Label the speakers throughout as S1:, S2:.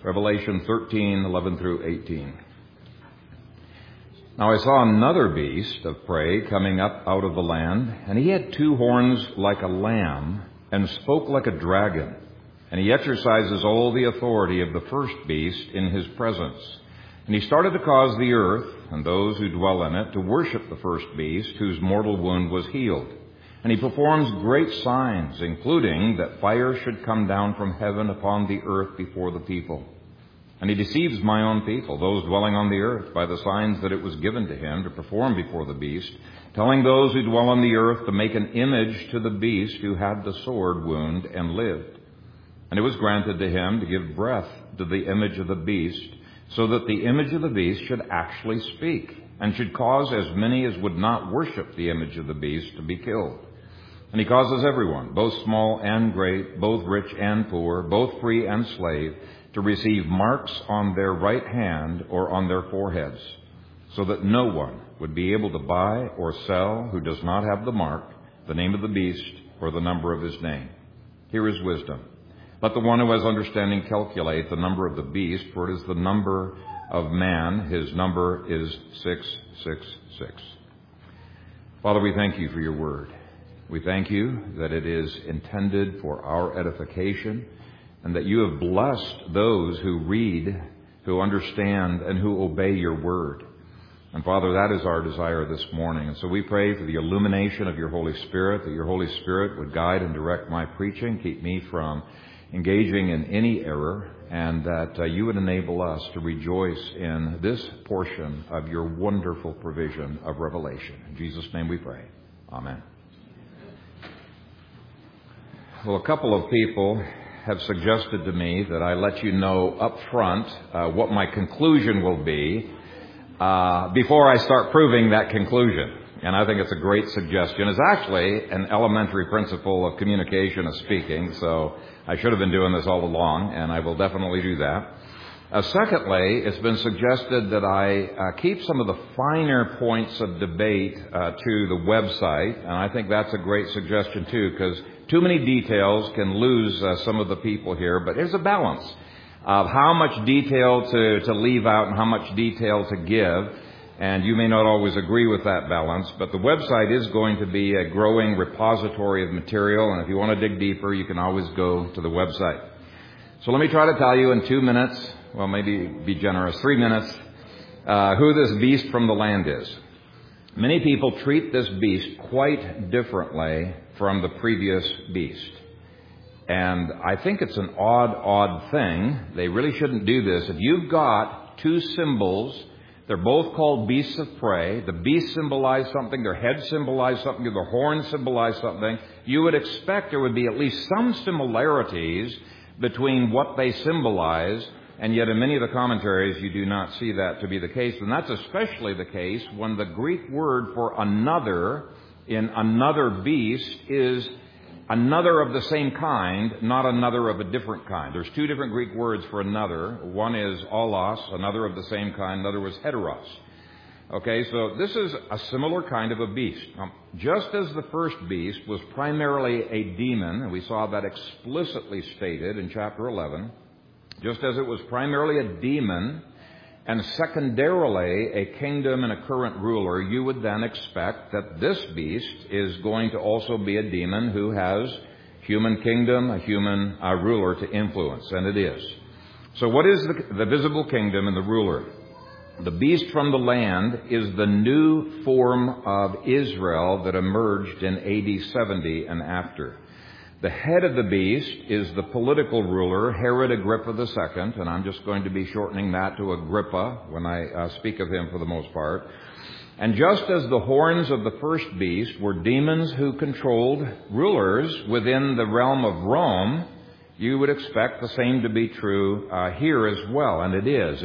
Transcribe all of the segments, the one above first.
S1: Revelation 13:11 through 18. Now I saw another beast of prey coming up out of the land, and he had 2 horns like a lamb, and spoke like a dragon. And he exercises all the authority of the first beast in his presence. And he started to cause the earth, and those who dwell in it, to worship the first beast, whose mortal wound was healed. And he performs great signs, including that fire should come down from heaven upon the earth before the people. And he deceives my own people, those dwelling on the earth, by the signs that it was given to him to perform before the beast, telling those who dwell on the earth to make an image to the beast who had the sword wound and lived. And it was granted to him to give breath to the image of the beast, so that the image of the beast should actually speak, and should cause as many as would not worship the image of the beast to be killed. And he causes everyone, both small and great, both rich and poor, both free and slave, to receive marks on their right hand or on their foreheads, so that no one would be able to buy or sell who does not have the mark, the name of the beast, or the number of his name. Here is wisdom. Let the one who has understanding calculate the number of the beast, for it is the number of man. His number is 666. Father, we thank you for your word. We thank you that it is intended for our edification, and that you have blessed those who read, who understand, and who obey your word. And Father, that is our desire this morning. And so we pray for the illumination of your Holy Spirit, that your Holy Spirit would guide and direct my preaching, keep me from engaging in any error, and that you would enable us to rejoice in this portion of your wonderful provision of revelation. In Jesus' name we pray. Amen. Well, a couple of people have suggested to me that I let you know up front what my conclusion will be before I start proving that conclusion. And I think it's a great suggestion. It's actually an elementary principle of communication, of speaking, so I should have been doing this all along, and I will definitely do that. Secondly, it's been suggested that I keep some of the finer points of debate to the website, and I think that's a great suggestion too, because too many details can lose some of the people here, but there's a balance of how much detail to leave out and how much detail to give. And you may not always agree with that balance, but the website is going to be a growing repository of material, and if you want to dig deeper, you can always go to the website. So let me try to tell you in 2 minutes, well, maybe be generous, 3 minutes, who this beast from the land is. Many people treat this beast quite differently from the previous beast. And I think it's an odd thing. They really shouldn't do this. If you've got 2 symbols, they're both called beasts of prey. The beasts symbolize something, their heads symbolize something, their horns symbolize something. You would expect there would be at least some similarities between what they symbolize, and yet in many of the commentaries you do not see that to be the case. And that's especially the case when the Greek word for another in another beast is another of the same kind, not another of a different kind. There's 2 different Greek words for another. One is allos, another of the same kind. Another was heteros. Okay, so this is a similar kind of a beast. Just as the first beast was primarily a demon, and we saw that explicitly stated in chapter 11, just as it was primarily a demon and secondarily a kingdom and a current ruler, you would then expect that this beast is going to also be a demon who has human kingdom, a human ruler to influence, and it is. So what is the visible kingdom and the ruler? The beast from the land is the new form of Israel that emerged in AD 70 and after. The head of the beast is the political ruler, Herod Agrippa II, and I'm just going to be shortening that to Agrippa when I speak of him for the most part. And just as the horns of the first beast were demons who controlled rulers within the realm of Rome, you would expect the same to be true here as well, and it is.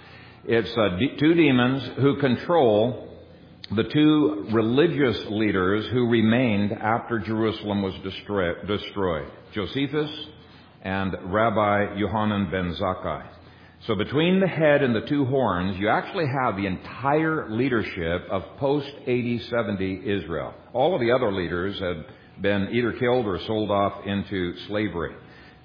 S1: It's 2 demons who control the 2 religious leaders who remained after Jerusalem was destroyed, Josephus and Rabbi Yohanan ben Zakkai. So between the head and the 2 horns, you actually have the entire leadership of post-AD 70 Israel. All of the other leaders had been either killed or sold off into slavery.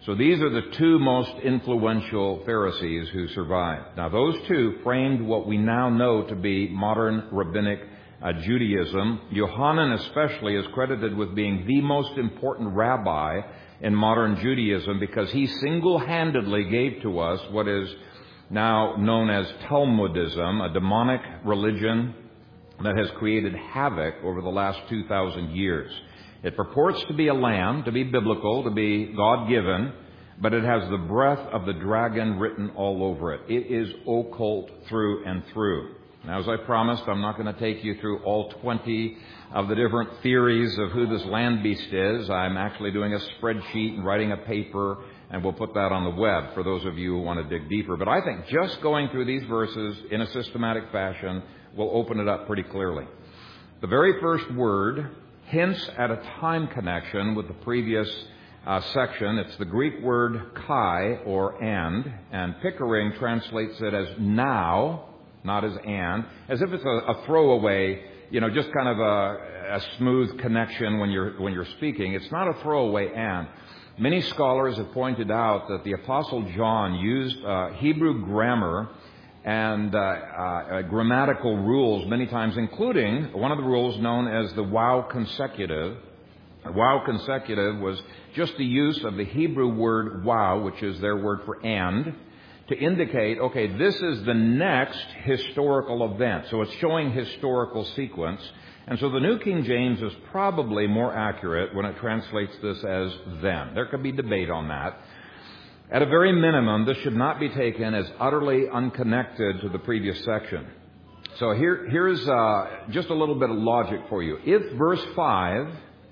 S1: So these are the two most influential Pharisees who survived. Now those two framed what we now know to be modern rabbinic Judaism. Yohanan especially is credited with being the most important rabbi in modern Judaism because he single-handedly gave to us what is now known as Talmudism, a demonic religion that has created havoc over the last 2,000 years. It purports to be a lamb, to be biblical, to be God-given, but it has the breath of the dragon written all over it. It is occult through and through. Now, as I promised, I'm not going to take you through all 20 of the different theories of who this land beast is. I'm actually doing a spreadsheet and writing a paper, and we'll put that on the web for those of you who want to dig deeper. But I think just going through these verses in a systematic fashion will open it up pretty clearly. The very first word hints at a time connection with the previous section. It's the Greek word kai, or and Pickering translates it as now, not as and, as if it's a throwaway, just kind of a smooth connection when you're speaking. It's not a throwaway and. Many scholars have pointed out that the Apostle John used Hebrew grammar and grammatical rules many times, including one of the rules known as the wow consecutive. Wow consecutive was just the use of the Hebrew word wow, which is their word for and, to indicate, okay, this is the next historical event. So it's showing historical sequence. And so the New King James is probably more accurate when it translates this as then. There could be debate on that. At a very minimum, this should not be taken as utterly unconnected to the previous section. So here's just a little bit of logic for you. If verse 5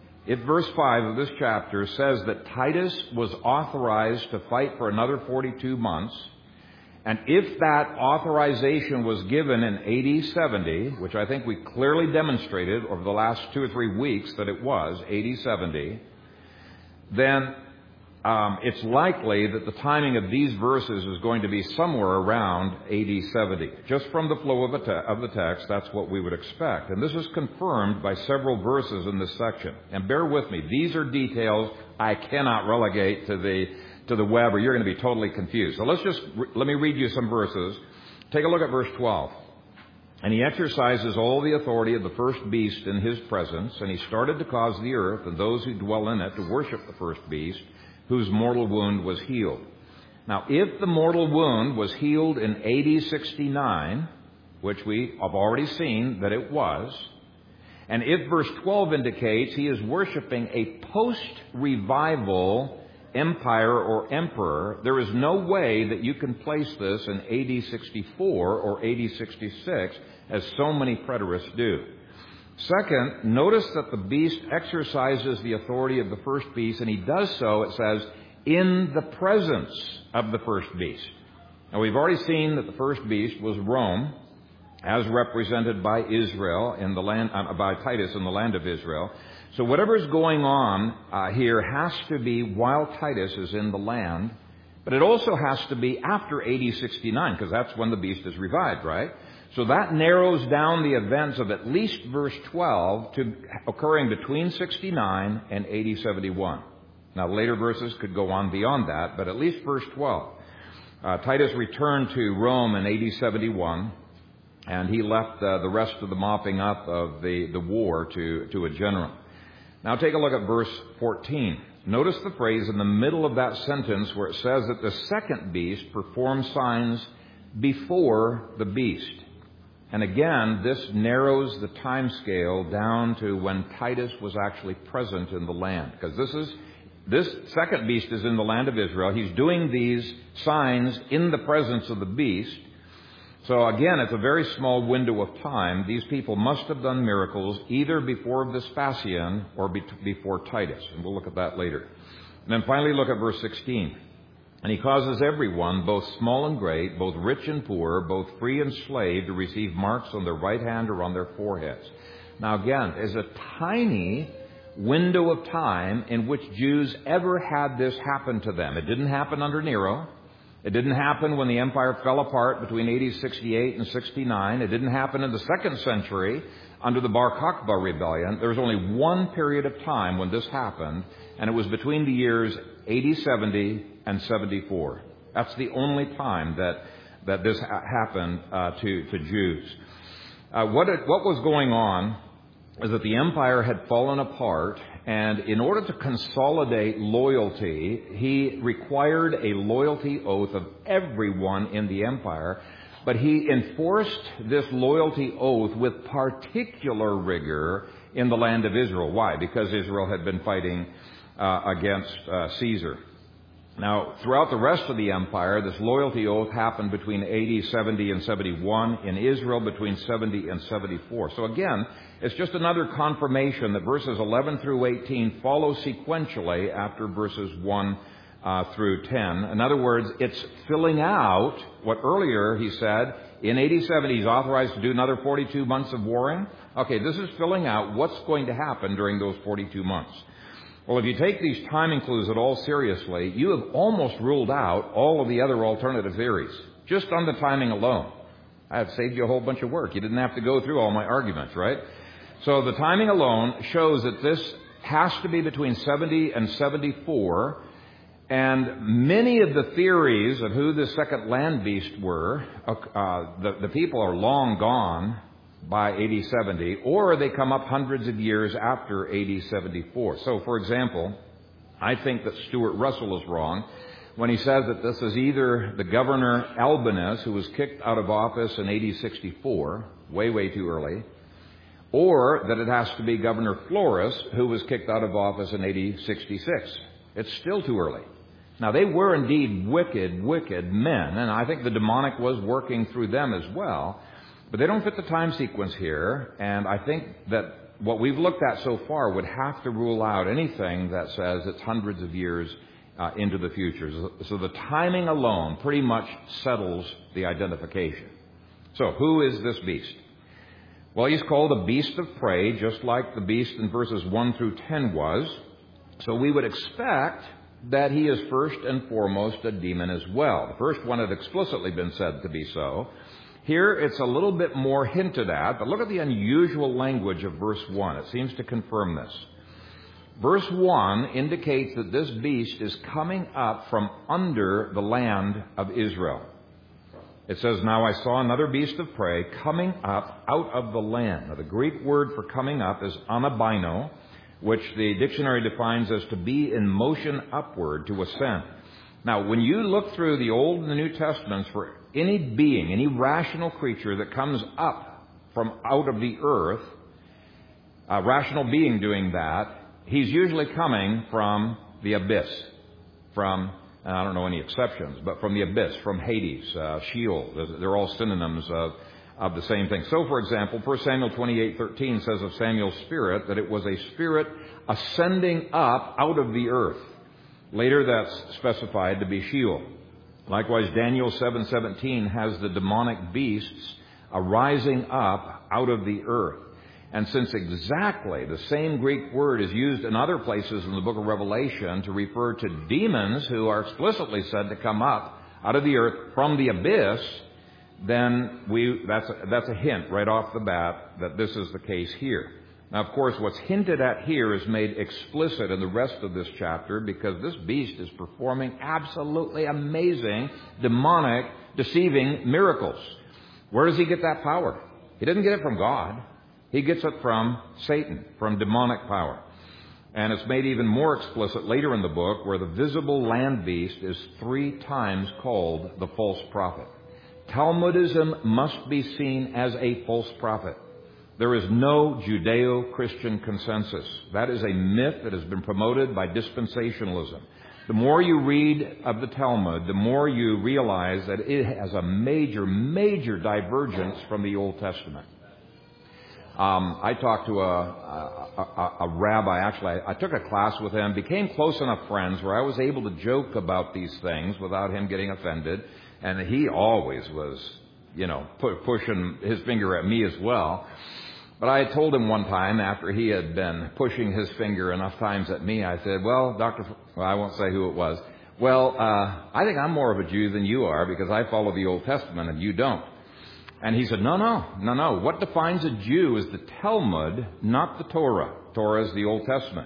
S1: of this chapter says that Titus was authorized to fight for another 42 months, and if that authorization was given in AD 70, which I think we clearly demonstrated over the last 2 or 3 weeks that it was AD 70, then it's likely that the timing of these verses is going to be somewhere around AD 70. Just from the flow of the text, that's what we would expect. And this is confirmed by several verses in this section. And bear with me, these are details I cannot relegate to the web, or you're going to be totally confused. So let me read you some verses. Take a look at verse 12. And he exercises all the authority of the first beast in his presence, and he started to cause the earth and those who dwell in it to worship the first beast, whose mortal wound was healed. Now, if the mortal wound was healed in AD 69, which we have already seen that it was, and if verse 12 indicates he is worshiping a post-revival empire or emperor, there is no way that you can place this in AD 64 or AD 66, as so many preterists do. Second, notice that the beast exercises the authority of the first beast, and he does so, it says, in the presence of the first beast. Now, we've already seen that the first beast was Rome, as represented by Israel in the land, by Titus in the land of Israel. So whatever is going on here has to be while Titus is in the land, but it also has to be after AD 69, because that's when the beast is revived, right? So that narrows down the events of at least verse 12 to occurring between 69 and AD 71. Now, later verses could go on beyond that, but at least verse 12. Titus returned to Rome in AD 71, and he left the rest of the mopping up of the war to a general. Now, take a look at verse 14. Notice the phrase in the middle of that sentence where it says that the second beast performed signs before the beast. And again, this narrows the time scale down to when Titus was actually present in the land. Because this second beast is in the land of Israel. He's doing these signs in the presence of the beast. So again, it's a very small window of time. These people must have done miracles either before Vespasian or before Titus. And we'll look at that later. And then finally look at verse 16. And he causes everyone, both small and great, both rich and poor, both free and slave, to receive marks on their right hand or on their foreheads. Now again, there's a tiny window of time in which Jews ever had this happen to them. It didn't happen under Nero. It didn't happen when the empire fell apart between AD 68 and 69. It didn't happen in the 2nd century under the Bar Kokhba rebellion. There was only one period of time when this happened, and it was between the years AD 70 and 74. That's the only time that this happened to Jews. What was going on is that the empire had fallen apart, and in order to consolidate loyalty, he required a loyalty oath of everyone in the empire, but he enforced this loyalty oath with particular rigor in the land of Israel. Why? Because Israel had been fighting against Caesar. Now, throughout the rest of the empire, this loyalty oath happened between AD 70 and 71, in Israel between 70 and 74. So again, it's just another confirmation that verses 11 through 18 follow sequentially after verses 1 through 10. In other words, it's filling out what earlier he said, in AD 70 he's authorized to do another 42 months of warring. Okay, this is filling out what's going to happen during those 42 months. Well, if you take these timing clues at all seriously, you have almost ruled out all of the other alternative theories, just on the timing alone. I have saved you a whole bunch of work. You didn't have to go through all my arguments, right? So the timing alone shows that this has to be between 70 and 74, and many of the theories of who the second land beast were, the people are long gone by AD 70, or they come up hundreds of years after AD 74. So, for example, I think that Stuart Russell is wrong when he says that this is either the governor Albinus, who was kicked out of office in AD 64, way too early, or that it has to be Governor Florus, who was kicked out of office in AD 66. It's still too early. Now, they were indeed wicked men, and I think the demonic was working through them as well. But they don't fit the time sequence here, and I think that what we've looked at so far would have to rule out anything that says it's hundreds of years into the future. So the timing alone pretty much settles the identification. So who is this beast? Well, he's called a beast of prey, just like the beast in verses 1 through 10 was. So we would expect that he is first and foremost a demon as well. The first one had explicitly been said to be so. Here it's a little bit more hinted at, but look at the unusual language of verse 1. It seems to confirm this. Verse 1 indicates that this beast is coming up from under the land of Israel. It says, "Now I saw another beast of prey coming up out of the land." Now the Greek word for coming up is anabino, which the dictionary defines as to be in motion upward, to ascend. Now, when you look through the Old and the New Testaments for any being, any rational creature that comes up from out of the earth, a rational being doing that, he's usually coming from the abyss, from, and I don't know any exceptions, but from the abyss, from Hades, Sheol. They're all synonyms of the same thing. So, for example, 1 Samuel 28:13 says of Samuel's spirit that it was a spirit ascending up out of the earth. Later, that's specified to be Sheol. Likewise, Daniel 7:17 has the demonic beasts arising up out of the earth. And since exactly the same Greek word is used in other places in the book of Revelation to refer to demons who are explicitly said to come up out of the earth from the abyss, then that's a hint right off the bat that this is the case here. Now, of course, what's hinted at here is made explicit in the rest of this chapter because this beast is performing absolutely amazing, demonic, deceiving miracles. Where does he get that power? He didn't get it from God. He gets it from Satan, from demonic power. And it's made even more explicit later in the book where the visible land beast is 3 times called the false prophet. Talmudism must be seen as a false prophet. There is no Judeo-Christian consensus. That is a myth that has been promoted by dispensationalism. The more you read of the Talmud, the more you realize that it has a major divergence from the Old Testament. I talked to a rabbi. Actually, I took a class with him, became close enough friends where I was able to joke about these things without him getting offended. And he always was, pushing his finger at me as well. But I had told him one time after he had been pushing his finger enough times at me, I said, well, I won't say who it was. Well, I think I'm more of a Jew than you are because I follow the Old Testament and you don't. And he said, no. What defines a Jew is the Talmud, not the Torah. Torah is the Old Testament.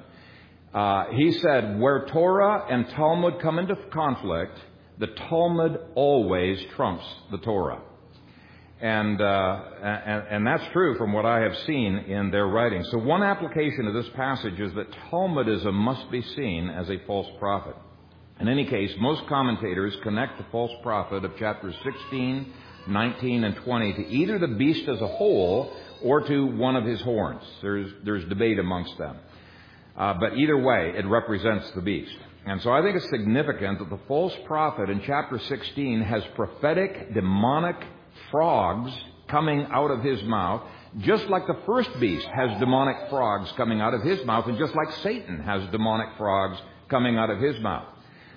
S1: He said, where Torah and Talmud come into conflict, the Talmud always trumps the Torah. And that's true from what I have seen in their writing. So one application of this passage is that Talmudism must be seen as a false prophet. In any case, most commentators connect the false prophet of chapters 16, 19, and 20 to either the beast as a whole or to one of his horns. There's debate amongst them. But either way, it represents the beast. And so I think it's significant that the false prophet in chapter 16 has prophetic, demonic frogs coming out of his mouth, just like the first beast has demonic frogs coming out of his mouth, and just like Satan has demonic frogs coming out of his mouth.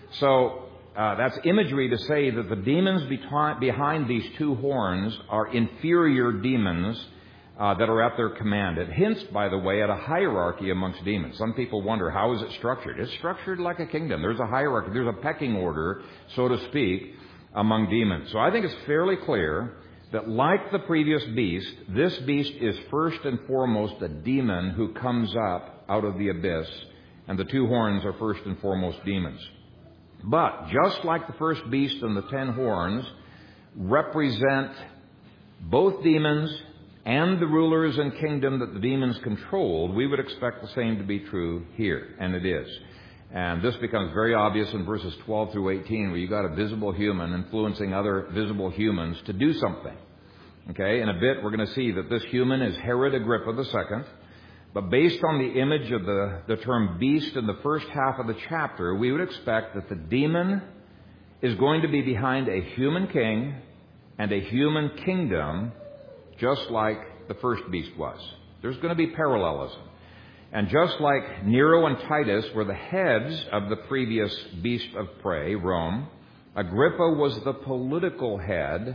S1: So that's imagery to say that the demons behind these two horns are inferior demons that are at their command. It hints, by the way, at a hierarchy amongst demons. Some people wonder, how is it structured? It's structured like a kingdom. There's a hierarchy. There's a pecking order, so to speak, among demons. So I think it's fairly clear that like the previous beast, this beast is first and foremost a demon who comes up out of the abyss, and the two horns are first and foremost demons. But just like the first beast and the 10 horns represent both demons and the rulers and kingdom that the demons controlled, we would expect the same to be true here, and it is. And this becomes very obvious in verses 12 through 18, where you've got a visible human influencing other visible humans to do something. Okay, in a bit we're going to see that this human is Herod Agrippa II. But based on the image of the term beast in the first half of the chapter, we would expect that the demon is going to be behind a human king and a human kingdom, just like the first beast was. There's going to be parallelism. And just like Nero and Titus were the heads of the previous beast of prey, Rome, Agrippa was the political head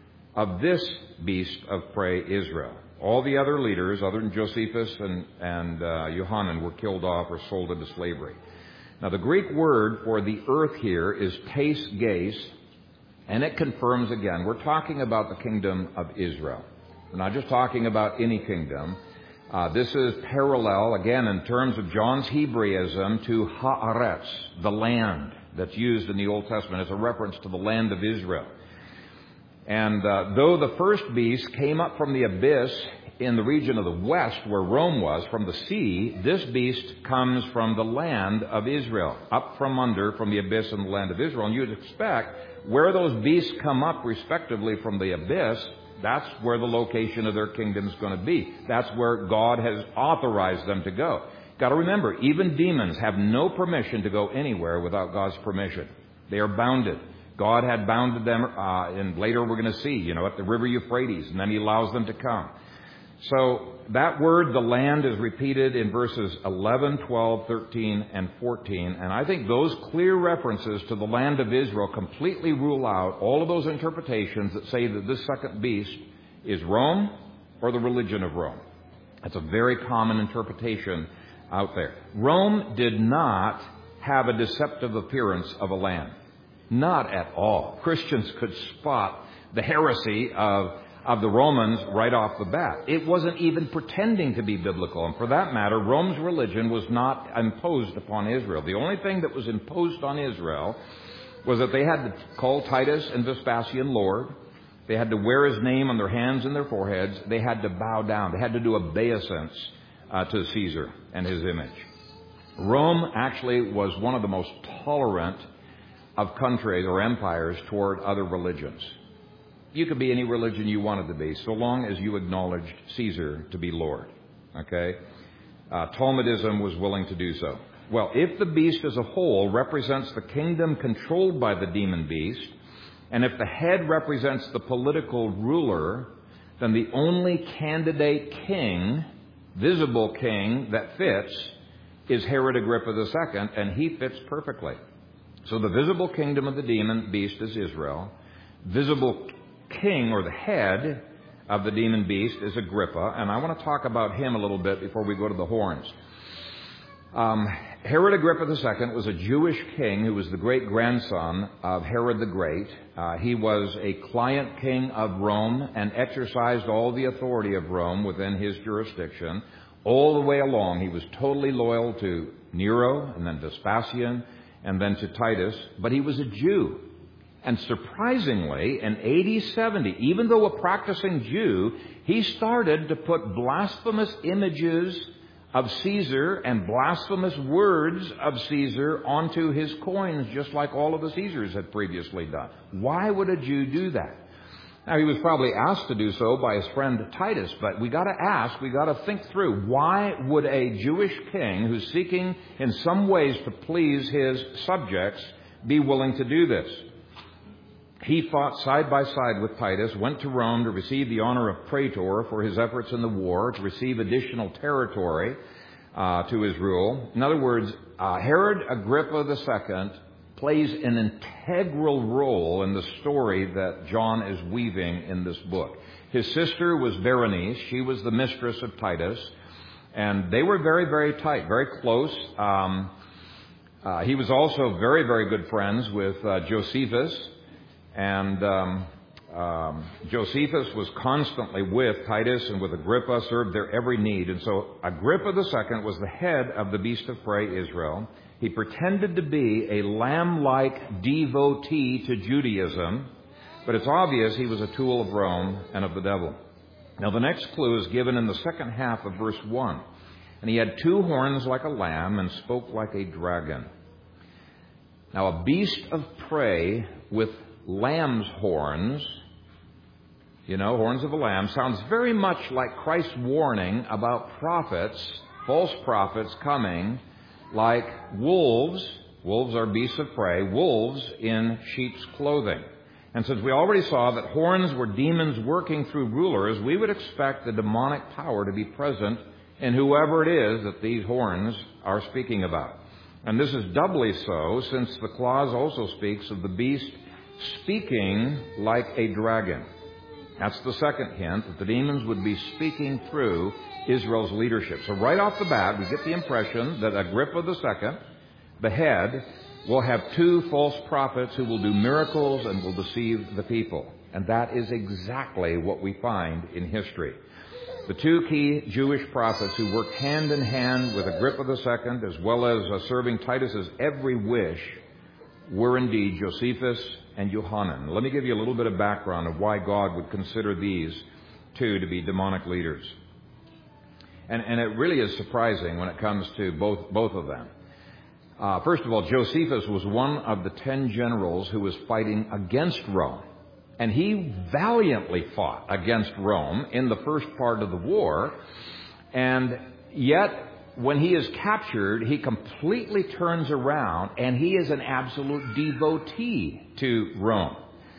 S1: of this beast of prey, Israel. All the other leaders, other than Josephus and Johanan, were killed off or sold into slavery. Now, the Greek word for the earth here is tes geis, and it confirms again, we're talking about the kingdom of Israel. We're not just talking about any kingdom. This is parallel, again, in terms of John's Hebraism, to haaretz, the land that's used in the Old Testament as a reference to the land of Israel. And though the first beast came up from the abyss in the region of the west where Rome was, from the sea, this beast comes from the land of Israel, up from under, from the abyss in the land of Israel. And you'd expect where those beasts come up respectively from the abyss, that's where the location of their kingdom is going to be. That's where God has authorized them to go. Got to remember, even demons have no permission to go anywhere without God's permission. They are bounded. God had bounded them, and later we're going to see, at the river Euphrates, and then He allows them to come. So that word, the land, is repeated in verses 11, 12, 13, and 14. And I think those clear references to the land of Israel completely rule out all of those interpretations that say that this second beast is Rome or the religion of Rome. That's a very common interpretation out there. Rome did not have a deceptive appearance of a land. Not at all. Christians could spot the heresy of the Romans right off the bat. It wasn't even pretending to be biblical. And for that matter, Rome's religion was not imposed upon Israel. The only thing that was imposed on Israel was that they had to call Titus and Vespasian Lord. They had to wear his name on their hands and their foreheads. They had to bow down. They had to do obeisance to Caesar and his image. Rome actually was one of the most tolerant of countries or empires toward other religions. You could be any religion you wanted to be, so long as you acknowledged Caesar to be Lord. Okay? Talmudism was willing to do so. Well, if the beast as a whole represents the kingdom controlled by the demon beast, and if the head represents the political ruler, then the only candidate king, visible king, that fits is Herod Agrippa II, and he fits perfectly. So the visible kingdom of the demon beast is Israel. Visible king, or the head of the demon beast, is Agrippa. And I want to talk about him a little bit before we go to the horns. Herod Agrippa II was a Jewish king who was the great-grandson of Herod the Great. He was a client king of Rome and exercised all the authority of Rome within his jurisdiction. All the way along, he was totally loyal to Nero and then Vespasian and then to Titus, but he was a Jew. And surprisingly, in AD 70, even though a practicing Jew, he started to put blasphemous images of Caesar and blasphemous words of Caesar onto his coins, just like all of the Caesars had previously done. Why would a Jew do that? Now, he was probably asked to do so by his friend Titus, but we got to think through, why would a Jewish king who's seeking in some ways to please his subjects be willing to do this? He fought side by side with Titus, went to Rome to receive the honor of praetor for his efforts in the war, to receive additional territory to his rule. In other words, Herod Agrippa II plays an integral role in the story that John is weaving in this book. His sister was Berenice. She was the mistress of Titus. And they were very, very tight, very close. He was also very, very good friends with Josephus. And Josephus was constantly with Titus and with Agrippa, served their every need. And so Agrippa II was the head of the beast of prey, Israel. He pretended to be a lamb-like devotee to Judaism, but it's obvious he was a tool of Rome and of the devil. Now, the next clue is given in the second half of verse 1. And he had 2 horns like a lamb and spoke like a dragon. Now, a beast of prey with lamb's horns, horns of a lamb, sounds very much like Christ's warning about prophets, false prophets coming like wolves. Wolves are beasts of prey, wolves in sheep's clothing. And since we already saw that horns were demons working through rulers, we would expect the demonic power to be present in whoever it is that these horns are speaking about. And this is doubly so since the clause also speaks of the beast speaking like a dragon. That's the second hint, that the demons would be speaking through Israel's leadership. So right off the bat, we get the impression that Agrippa II, the head, will have 2 false prophets who will do miracles and will deceive the people. And that is exactly what we find in history. The 2 key Jewish prophets who worked hand in hand with Agrippa II, as well as serving Titus's every wish, were indeed Josephus and Johanan. Let me give you a little bit of background of why God would consider these 2 to be demonic leaders. And it really is surprising when it comes to both of them. First of all, Josephus was one of the 10 generals who was fighting against Rome. And he valiantly fought against Rome in the first part of the war. And yet, when he is captured, he completely turns around and he is an absolute devotee to Rome.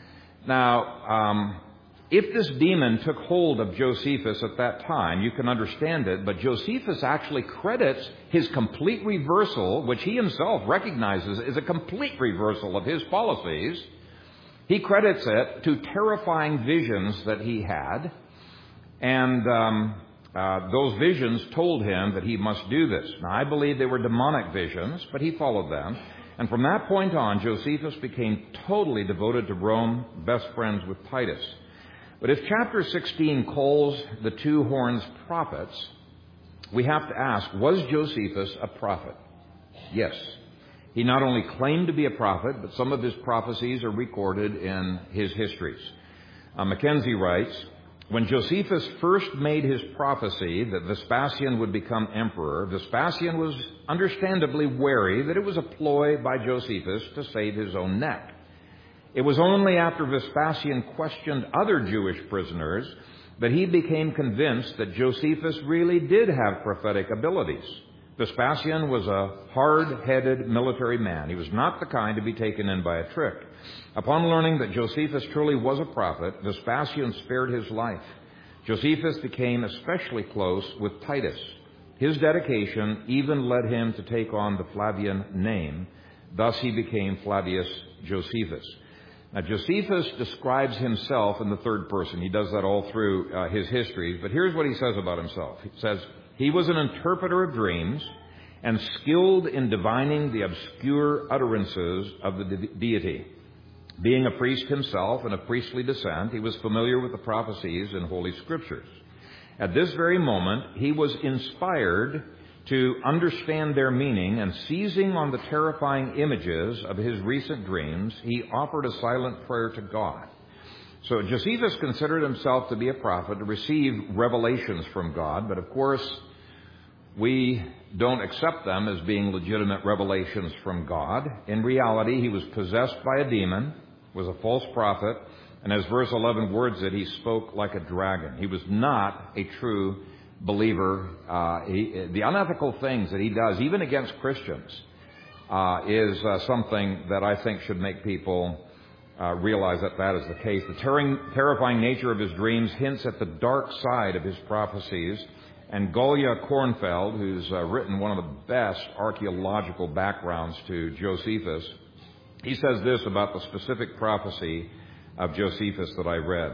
S1: Now, if this demon took hold of Josephus at that time, you can understand it, but Josephus actually credits his complete reversal, which he himself recognizes is a complete reversal of his policies. He credits it to terrifying visions that he had, and those visions told him that he must do this. Now, I believe they were demonic visions, but he followed them. And from that point on, Josephus became totally devoted to Rome, best friends with Titus. But if chapter 16 calls the 2 horns prophets, we have to ask, was Josephus a prophet? Yes. He not only claimed to be a prophet, but some of his prophecies are recorded in his histories. Mackenzie writes, when Josephus first made his prophecy that Vespasian would become emperor, Vespasian was understandably wary that it was a ploy by Josephus to save his own neck. It was only after Vespasian questioned other Jewish prisoners that he became convinced that Josephus really did have prophetic abilities. Vespasian was a hard-headed military man. He was not the kind to be taken in by a trick. Upon learning that Josephus truly was a prophet, Vespasian spared his life. Josephus became especially close with Titus. His dedication even led him to take on the Flavian name. Thus he became Flavius Josephus. Now, Josephus describes himself in the third person. He does that all through his histories. But here's what he says about himself. He says, he was an interpreter of dreams. and skilled in divining the obscure utterances of the deity. Being a priest himself and of priestly descent, he was familiar with the prophecies in Holy Scriptures. At this very moment, he was inspired to understand their meaning, and seizing on the terrifying images of his recent dreams, he offered a silent prayer to God. So Josephus considered himself to be a prophet, to receive revelations from God, but of course, we don't accept them as being legitimate revelations from God. In reality, he was possessed by a demon, was a false prophet, and as verse 11 words it, he spoke like a dragon. He was not a true believer. The unethical things that he does, even against Christians, is something that I think should make people realize that that is the case. The terrifying nature of his dreams hints at the dark side of his prophecies. And Golia Kornfeld, who's written one of the best archaeological backgrounds to Josephus, he says this about the specific prophecy of Josephus that I read.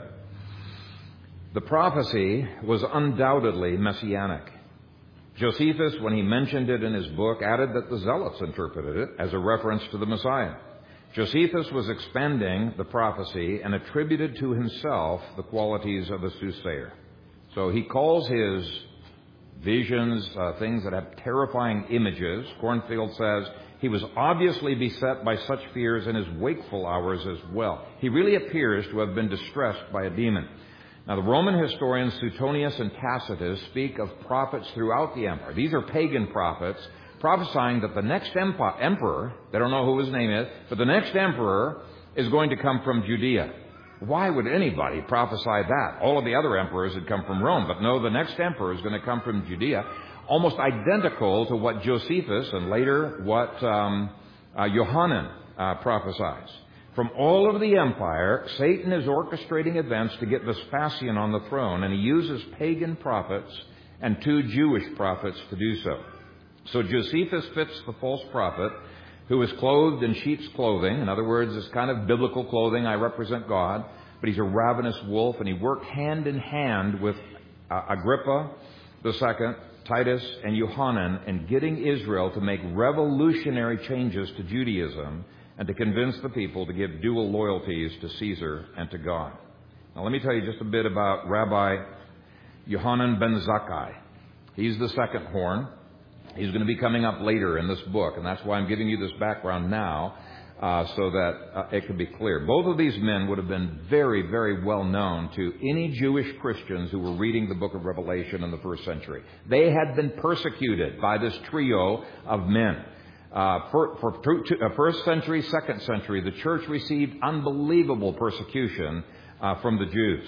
S1: The prophecy was undoubtedly messianic. Josephus, when he mentioned it in his book, added that the Zealots interpreted it as a reference to the Messiah. Josephus was expanding the prophecy and attributed to himself the qualities of a soothsayer. So he calls his visions, things that have terrifying images. Kornfeld says he was obviously beset by such fears in his wakeful hours as well. He really appears to have been distressed by a demon. Now, the Roman historians Suetonius and Tacitus speak of prophets throughout the empire. These are pagan prophets prophesying that the next emperor, they don't know who his name is, but the next emperor is going to come from Judea. Why would anybody prophesy that? All of the other emperors had come from Rome, but no, the next emperor is going to come from Judea, almost identical to what Josephus and later what Johanan prophesies. From all over the empire, Satan is orchestrating events to get Vespasian on the throne, and he uses pagan prophets and 2 Jewish prophets to do so. So Josephus fits the false prophet who is clothed in sheep's clothing. In other words, it's kind of biblical clothing. I represent God. But he's a ravenous wolf, and he worked hand in hand with Agrippa II, Titus, and Johanan in getting Israel to make revolutionary changes to Judaism and to convince the people to give dual loyalties to Caesar and to God. Now let me tell you just a bit about Rabbi Yohanan ben Zakkai. He's the second horn. He's going to be coming up later in this book, and that's why I'm giving you this background now, so that it can be clear. Both of these men would have been very, very well known to any Jewish Christians who were reading the book of Revelation in the first century. They had been persecuted by this trio of men. For first century, second century, the church received unbelievable persecution from the Jews.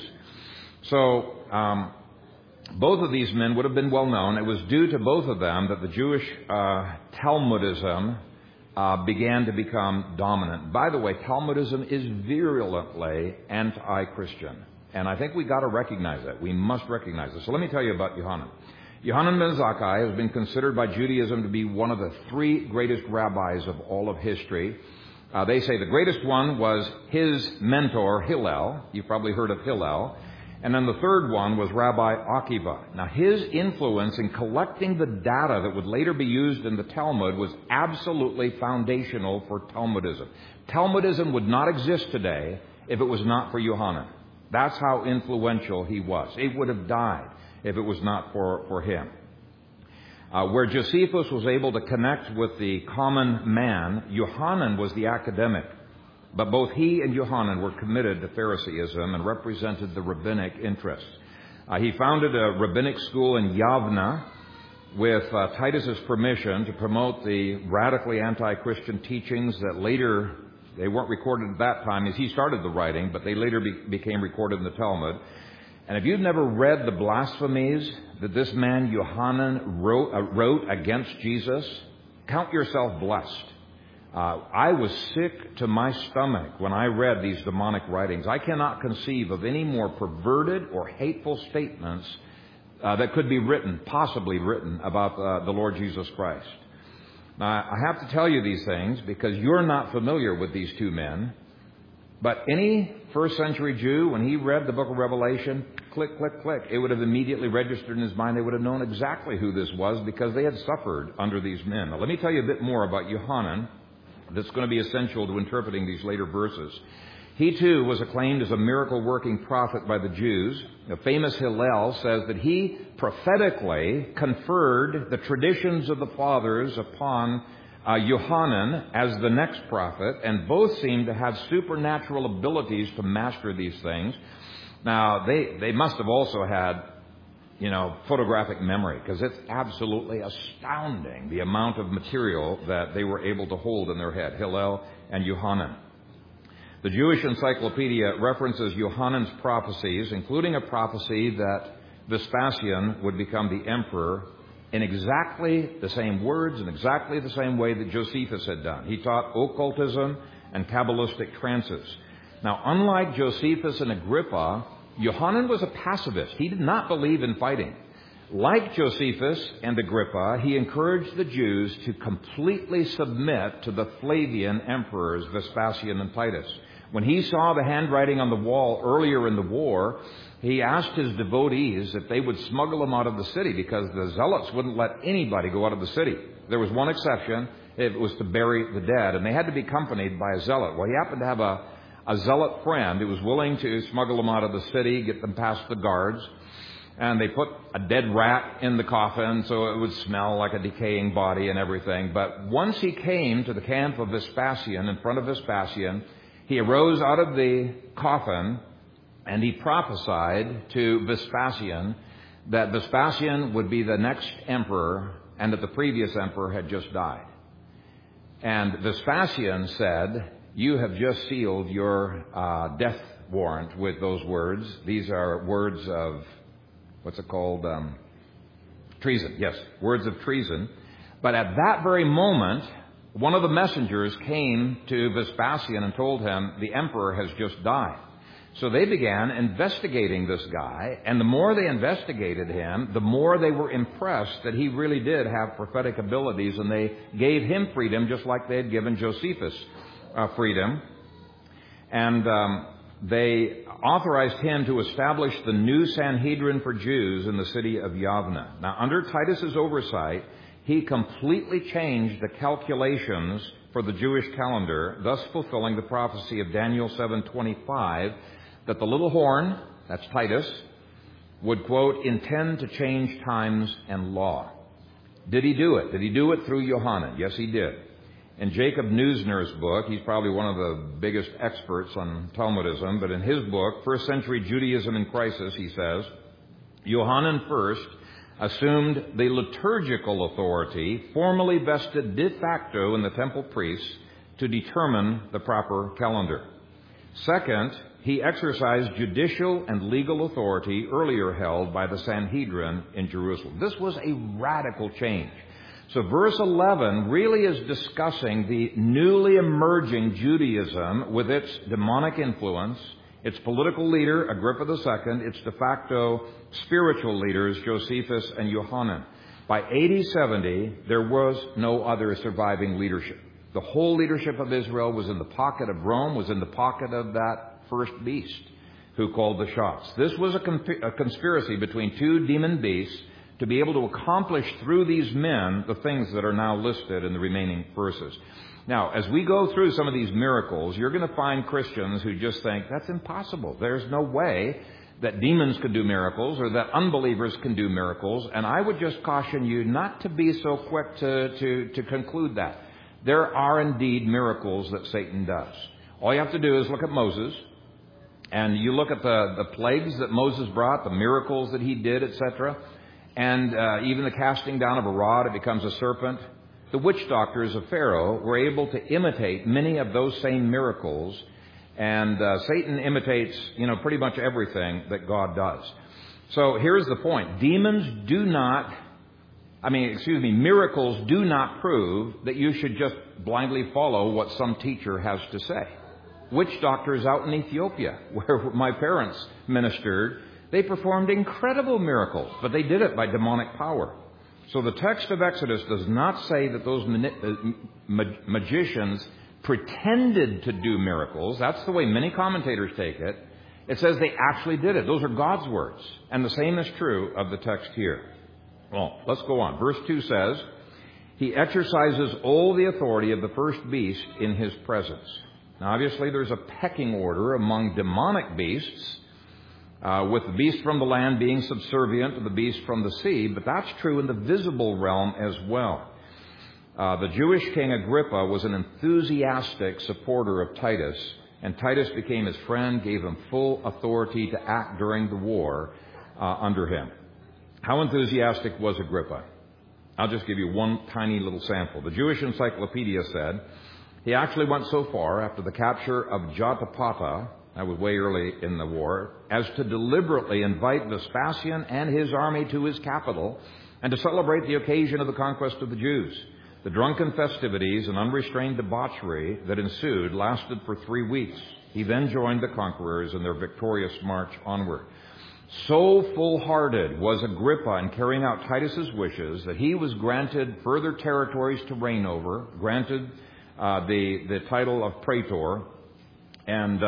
S1: So, both of these men would have been well known. It was due to both of them that the Jewish Talmudism began to become dominant. By the way, Talmudism is virulently anti-Christian. And I think we got to recognize that. We must recognize it. So let me tell you about Yohanan. Yohanan ben Zakkai has been considered by Judaism to be one of the 3 greatest rabbis of all of history. They say the greatest one was his mentor, Hillel. You've probably heard of Hillel. And then the third one was Rabbi Akiva. Now, his influence in collecting the data that would later be used in the Talmud was absolutely foundational for Talmudism. Talmudism would not exist today if it was not for Yohanan. That's how influential he was. It would have died if it was not for him. Where Josephus was able to connect with the common man, Yohanan was the academic. But both he and Yohanan were committed to Pharisaism and represented the rabbinic interests. He founded a rabbinic school in Yavna with Titus's permission to promote the radically anti-Christian teachings that later, they weren't recorded at that time as he started the writing, but they later became recorded in the Talmud. And if you've never read the blasphemies that this man Yohanan wrote against Jesus, count yourself blessed. I was sick to my stomach when I read these demonic writings. I cannot conceive of any more perverted or hateful statements that could be possibly written about the Lord Jesus Christ. Now, I have to tell you these things because you're not familiar with these 2 men. But any first century Jew, when he read the book of Revelation, click, click, click, it would have immediately registered in his mind. They would have known exactly who this was because they had suffered under these men. Now, let me tell you a bit more about Yohanan that's going to be essential to interpreting these later verses. He too was acclaimed as a miracle-working prophet by the Jews. The famous Hillel says that he prophetically conferred the traditions of the fathers upon Yohanan as the next prophet, and both seem to have supernatural abilities to master these things. Now, they must have also had, photographic memory, because it's absolutely astounding the amount of material that they were able to hold in their head, Hillel and Yohanan. The Jewish Encyclopedia references Yohanan's prophecies, including a prophecy that Vespasian would become the emperor, in exactly the same words and exactly the same way that Josephus had done. He taught occultism and Kabbalistic trances. Now, unlike Josephus and Agrippa, Yohanan was a pacifist. He did not believe in fighting. Like Josephus and Agrippa, he encouraged the Jews to completely submit to the Flavian emperors, Vespasian and Titus. When he saw the handwriting on the wall earlier in the war, he asked his devotees if they would smuggle him out of the city, because the zealots wouldn't let anybody go out of the city. There was one exception. It was to bury the dead, and they had to be accompanied by a zealot. Well, he happened to have a zealot friend who was willing to smuggle them out of the city, get them past the guards. And they put a dead rat in the coffin so it would smell like a decaying body and everything. But once he came to the camp of Vespasian, in front of Vespasian, he arose out of the coffin and he prophesied to Vespasian that Vespasian would be the next emperor and that the previous emperor had just died. And Vespasian said, "You have just sealed your death warrant with those words." These are words of, what's it called? Treason. Yes, words of treason. But at that very moment, one of the messengers came to Vespasian and told him the emperor has just died. So they began investigating this guy, and the more they investigated him, the more they were impressed that he really did have prophetic abilities, and they gave him freedom just like they had given Josephus freedom. And they authorized him to establish the new Sanhedrin for Jews in the city of Yavne. Now, under Titus's oversight, he completely changed the calculations for the Jewish calendar, thus fulfilling the prophecy of Daniel 7:25, that the little horn, that's Titus, would, quote, intend to change times and law. Did he do it? Did he do it through Yohanan? Yes, he did. In Jacob Neusner's book, he's probably one of the biggest experts on Talmudism, but in his book, First Century Judaism in Crisis, he says, Yohanan first assumed the liturgical authority formally vested de facto in the temple priests to determine the proper calendar. Second, he exercised judicial and legal authority earlier held by the Sanhedrin in Jerusalem. This was a radical change. So verse 11 really is discussing the newly emerging Judaism with its demonic influence, its political leader, Agrippa II, its de facto spiritual leaders, Josephus and Yohanan. By AD 70, there was no other surviving leadership. The whole leadership of Israel was in the pocket of Rome, was in the pocket of that first beast who called the shots. This was a conspiracy between two demon beasts to be able to accomplish through these men the things that are now listed in the remaining verses. Now, as we go through some of these miracles, you're going to find Christians who just think, that's impossible. There's no way that demons can do miracles or that unbelievers can do miracles. And I would just caution you not to be so quick to conclude that. There are indeed miracles that Satan does. All you have to do is look at Moses, and you look at the plagues that Moses brought, the miracles that he did, etc., and even the casting down of a rod, it becomes a serpent. The witch doctors of Pharaoh were able to imitate many of those same miracles, and Satan imitates, pretty much everything that God does. So here's the point. Miracles do not prove that you should just blindly follow what some teacher has to say. Witch doctors out in Ethiopia, where my parents ministered, they performed incredible miracles, but they did it by demonic power. So the text of Exodus does not say that those magicians pretended to do miracles. That's the way many commentators take it. It says they actually did it. Those are God's words. And the same is true of the text here. Well, let's go on. Verse 2 says, he exercises all the authority of the first beast in his presence. Now, obviously, there's a pecking order among demonic beasts, with the beast from the land being subservient to the beast from the sea, but that's true in the visible realm as well. The Jewish king Agrippa was an enthusiastic supporter of Titus, and Titus became his friend, gave him full authority to act during the war under him. How enthusiastic was Agrippa? I'll just give you one tiny little sample. The Jewish Encyclopedia said he actually went so far after the capture of Jotapata, that was way early in the war, as to deliberately invite Vespasian and his army to his capital and to celebrate the occasion of the conquest of the Jews. The drunken festivities and unrestrained debauchery that ensued lasted for 3 weeks. He then joined the conquerors in their victorious march onward. So full-hearted was Agrippa in carrying out Titus's wishes that he was granted further territories to reign over, granted the title of praetor, and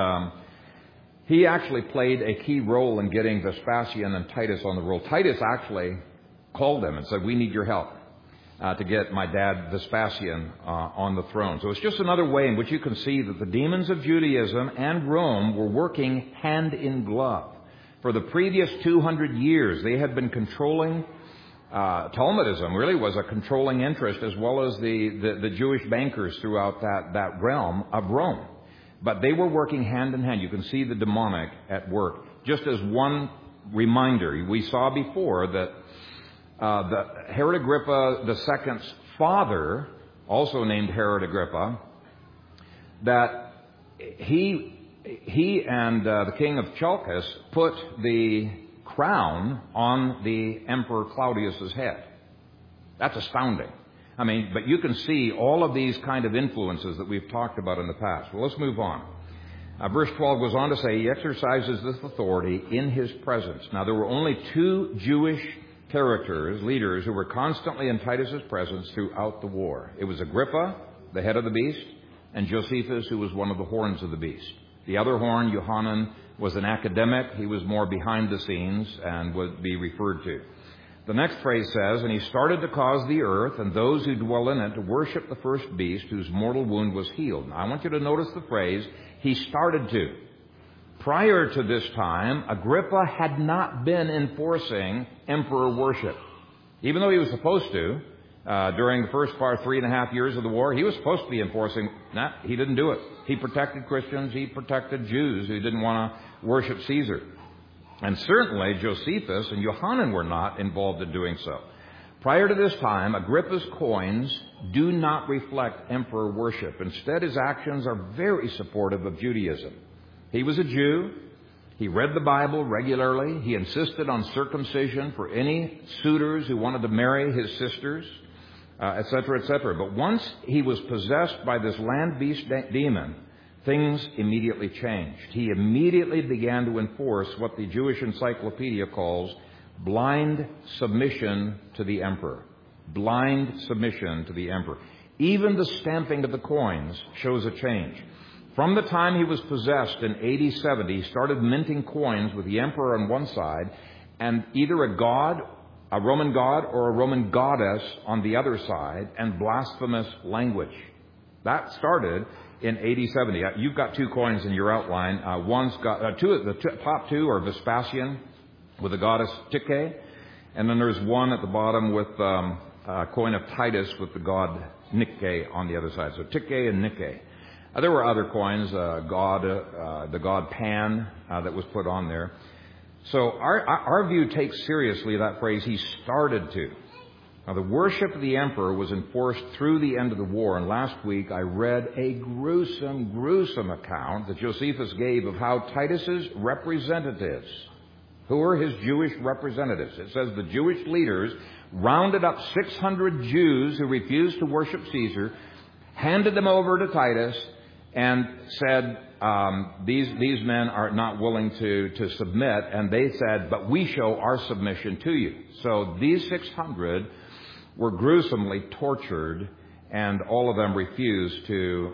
S1: he actually played a key role in getting Vespasian and Titus on the roll. Titus actually called them and said, we need your help to get my dad Vespasian on the throne. So it's just another way in which you can see that the demons of Judaism and Rome were working hand in glove. For the previous 200 years, they had been controlling. Talmudism really was a controlling interest, as well as the Jewish bankers throughout that realm of Rome. But they were working hand in hand. You can see the demonic at work. Just as one reminder, we saw before that the Herod Agrippa II's father, also named Herod Agrippa, that he and the king of Chalcis put the crown on the Emperor Claudius's head. That's astounding. I mean, but you can see all of these kind of influences that we've talked about in the past. Well, let's move on. Verse 12 goes on to say, he exercises this authority in his presence. Now, there were only 2 Jewish characters, leaders, who were constantly in Titus's presence throughout the war. It was Agrippa, the head of the beast, and Josephus, who was one of the horns of the beast. The other horn, Johanan, was an academic. He was more behind the scenes and would be referred to. The next phrase says, and he started to cause the earth and those who dwell in it to worship the first beast whose mortal wound was healed. Now, I want you to notice the phrase, he started to. Prior to this time, Agrippa had not been enforcing emperor worship. Even though he was supposed to, during the first 3.5 years of the war, he was supposed to be enforcing. He didn't do it. He protected Christians. He protected Jews who didn't want to worship Caesar. And certainly Josephus and Johanan were not involved in doing so. Prior to this time, Agrippa's coins do not reflect emperor worship. Instead, his actions are very supportive of Judaism. He was a Jew. He read the Bible regularly. He insisted on circumcision for any suitors who wanted to marry his sisters, etc., etc. But once he was possessed by this land beast demon, things immediately changed. He immediately began to enforce what the Jewish Encyclopedia calls blind submission to the emperor. Blind submission to the emperor. Even the stamping of the coins shows a change. From the time he was possessed in AD 70, he started minting coins with the emperor on one side and either a god, a Roman god, or a Roman goddess on the other side, and blasphemous language. That started in AD 70. You've got 2 coins in your outline. One's got the top 2 are Vespasian with the goddess Tyche, and then there's one at the bottom with a coin of Titus with the god Nike on the other side. So Tyche and Nike. There were other coins, the god Pan that was put on there. So our view takes seriously that phrase, he started to. Now, the worship of the emperor was enforced through the end of the war, and last week I read a gruesome account that Josephus gave of how Titus's representatives, who were his Jewish representatives, it says the Jewish leaders rounded up 600 Jews who refused to worship Caesar, handed them over to Titus, and said, these men are not willing to submit. And they said, but we show our submission to you. So these 600 were gruesomely tortured and all of them refused to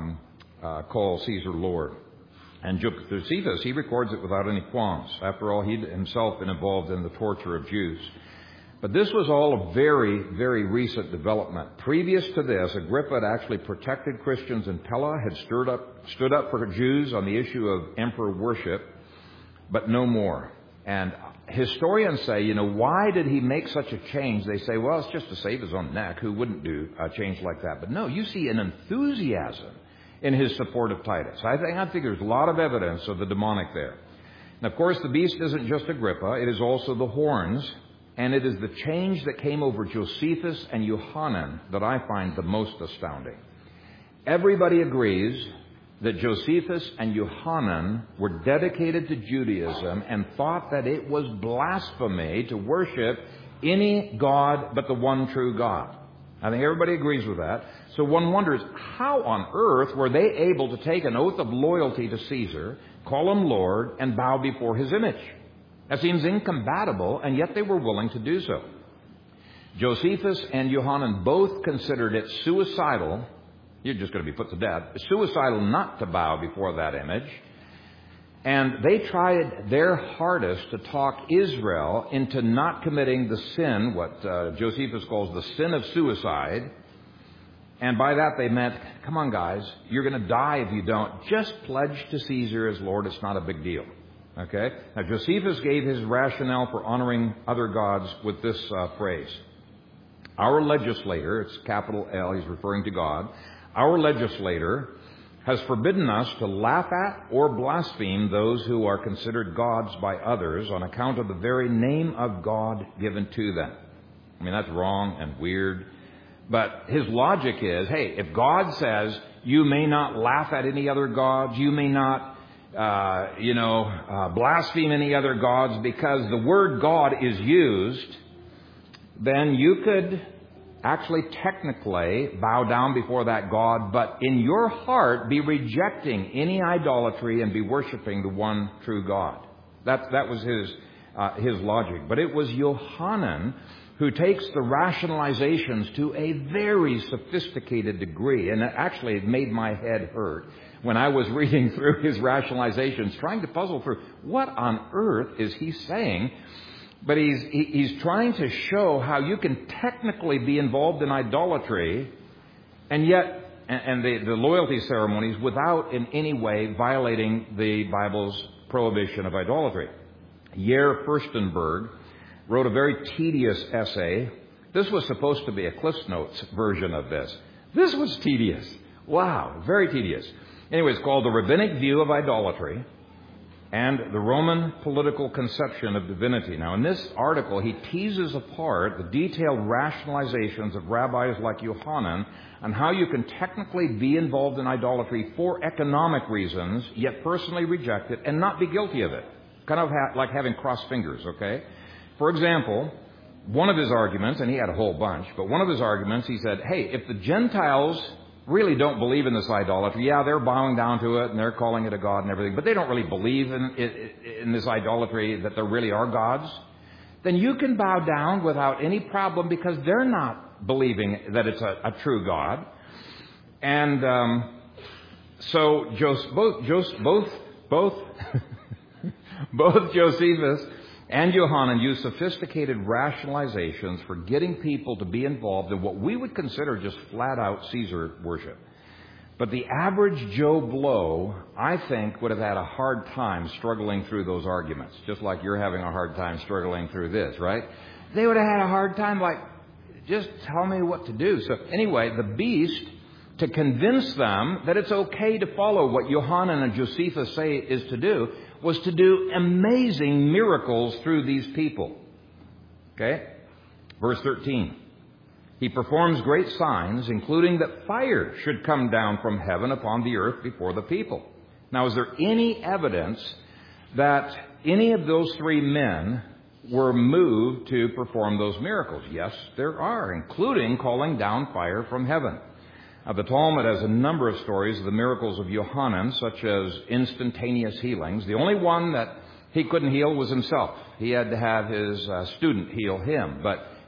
S1: call Caesar Lord. And Josephus, he records it without any qualms. After all, he'd himself been involved in the torture of Jews. But this was all a very, very recent development. Previous to this, Agrippa had actually protected Christians in Pella, had stood up for Jews on the issue of emperor worship, but no more. And historians say, why did he make such a change? They say, well, it's just to save his own neck. Who wouldn't do a change like that? But no, you see an enthusiasm in his support of Titus. I think there's a lot of evidence of the demonic there. And of course, the beast isn't just Agrippa. It is also the horns. And it is the change that came over Josephus and Johanan that I find the most astounding. Everybody agrees that Josephus and Johanan were dedicated to Judaism and thought that it was blasphemy to worship any god but the one true God. I think everybody agrees with that. So one wonders, how on earth were they able to take an oath of loyalty to Caesar, call him Lord, and bow before his image? That seems incompatible, and yet they were willing to do so. Josephus and Johanan both considered it suicidal. You're just going to be put to death. Suicidal not to bow before that image. And they tried their hardest to talk Israel into not committing the sin, what Josephus calls the sin of suicide. And by that they meant, come on guys, you're going to die if you don't. Just pledge to Caesar as Lord. It's not a big deal. Okay? Now, Josephus gave his rationale for honoring other gods with this phrase. Our legislator, it's capital L, he's referring to God. Our legislator has forbidden us to laugh at or blaspheme those who are considered gods by others on account of the very name of God given to them. I mean, that's wrong and weird. But his logic is, hey, if God says you may not laugh at any other gods, you may not blaspheme any other gods because the word God is used, then you could actually technically bow down before that God, but in your heart be rejecting any idolatry and be worshiping the one true God. That was his logic. But it was Johanan who takes the rationalizations to a very sophisticated degree, and it made my head hurt when I was reading through his rationalizations, trying to puzzle through what on earth is he saying. But he's trying to show how you can technically be involved in idolatry and yet the loyalty ceremonies without in any way violating the Bible's prohibition of idolatry. Yair Furstenberg wrote a very tedious essay. This was supposed to be a Cliff's Notes version of this. This was tedious. Wow, very tedious. Anyway, it's called The Rabbinic View of Idolatry and the Roman Political Conception of Divinity. Now, in this article, he teases apart the detailed rationalizations of rabbis like Johanan on how you can technically be involved in idolatry for economic reasons, yet personally reject it and not be guilty of it. Kind of like having crossed fingers, okay? For example, one of his arguments, and he had a whole bunch, but one of his arguments, he said, hey, if the Gentiles really don't believe in this idolatry, yeah, they're bowing down to it and they're calling it a god and everything, but they don't really believe in this idolatry that there really are gods, then you can bow down without any problem because they're not believing that it's a true God. And so both Josephus and Johanan used sophisticated rationalizations for getting people to be involved in what we would consider just flat-out Caesar worship. But the average Joe Blow, I think, would have had a hard time struggling through those arguments, just like you're having a hard time struggling through this, right? They would have had a hard time, like, just tell me what to do. So anyway, the beast, to convince them that it's okay to follow what Johanan and Josephus say is to do, was to do amazing miracles through these people. Okay? Verse 13. He performs great signs, including that fire should come down from heaven upon the earth before the people. Now, is there any evidence that any of those three men were moved to perform those miracles? Yes, there are, including calling down fire from heaven. Now, the Talmud has a number of stories of the miracles of Johanan, such as instantaneous healings. The only one that he couldn't heal was himself. He had to have his student heal him. But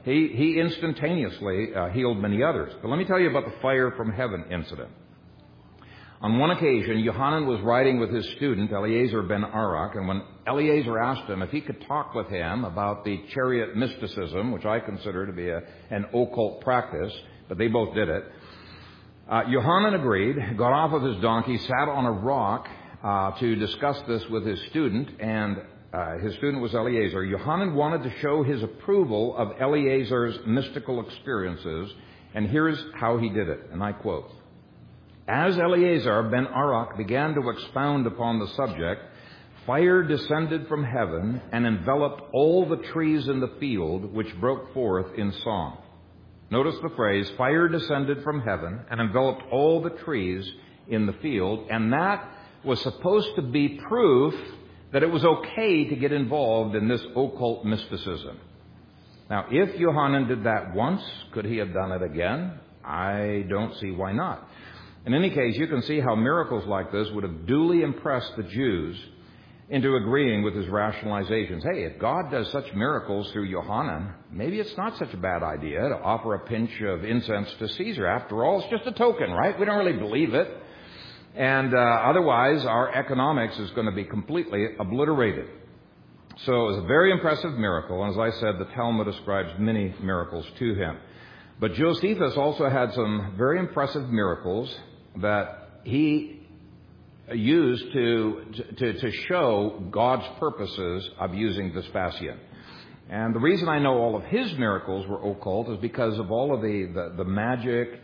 S1: he instantaneously healed many others. But let me tell you about the fire from heaven incident. On one occasion, Yohanan was riding with his student, Eleazar ben Arak, and when Eleazar asked him if he could talk with him about the chariot mysticism, which I consider to be an occult practice, but they both did it, Yohanan agreed, got off of his donkey, sat on a rock to discuss this with his student, and his student was Eleazar. Yohanan wanted to show his approval of Eleazar's mystical experiences, and here's how he did it, and I quote, "As Eleazar ben Arak began to expound upon the subject, fire descended from heaven and enveloped all the trees in the field, which broke forth in song." Notice the phrase, fire descended from heaven and enveloped all the trees in the field, and that was supposed to be proof that it was okay to get involved in this occult mysticism. Now, if Yohanan did that once, could he have done it again? I don't see why not. In any case, you can see how miracles like this would have duly impressed the Jews into agreeing with his rationalizations. Hey, if God does such miracles through Yohanan, maybe it's not such a bad idea to offer a pinch of incense to Caesar. After all, it's just a token, right? We don't really believe it. And otherwise, our economics is going to be completely obliterated. So it was a very impressive miracle. And as I said, the Talmud ascribes many miracles to him. But Josephus also had some very impressive miracles that he used to show God's purposes of using Vespasian. And the reason I know all of his miracles were occult is because of all of the magic,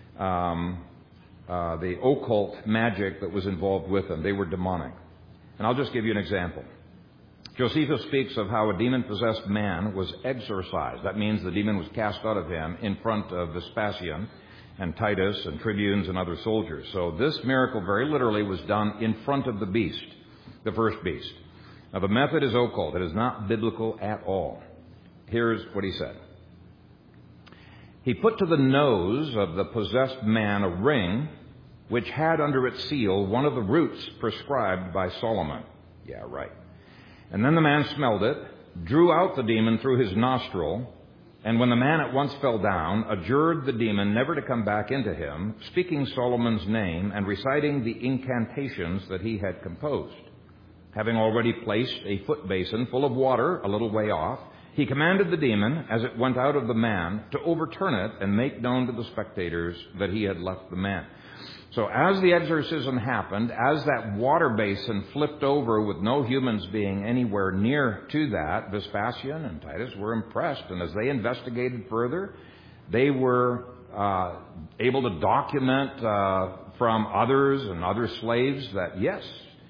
S1: the occult magic that was involved with them. They were demonic. And I'll just give you an example. Josephus speaks of how a demon-possessed man was exorcised. That means the demon was cast out of him in front of Vespasian and Titus and tribunes and other soldiers. So this miracle very literally was done in front of the beast, the first beast. Now the method is occult. It is not biblical at all. Here's what he said. He put to the nose of the possessed man a ring which had under its seal one of the roots prescribed by Solomon. Yeah, right. And then the man smelled it, drew out the demon through his nostril, and when the man at once fell down, adjured the demon never to come back into him, speaking Solomon's name and reciting the incantations that he had composed. Having already placed a foot basin full of water a little way off, he commanded the demon, as it went out of the man, to overturn it and make known to the spectators that he had left the man. So as the exorcism happened, as that water basin flipped over with no humans being anywhere near to that, Vespasian and Titus were impressed. And as they investigated further, they were able to document from others and other slaves that, yes,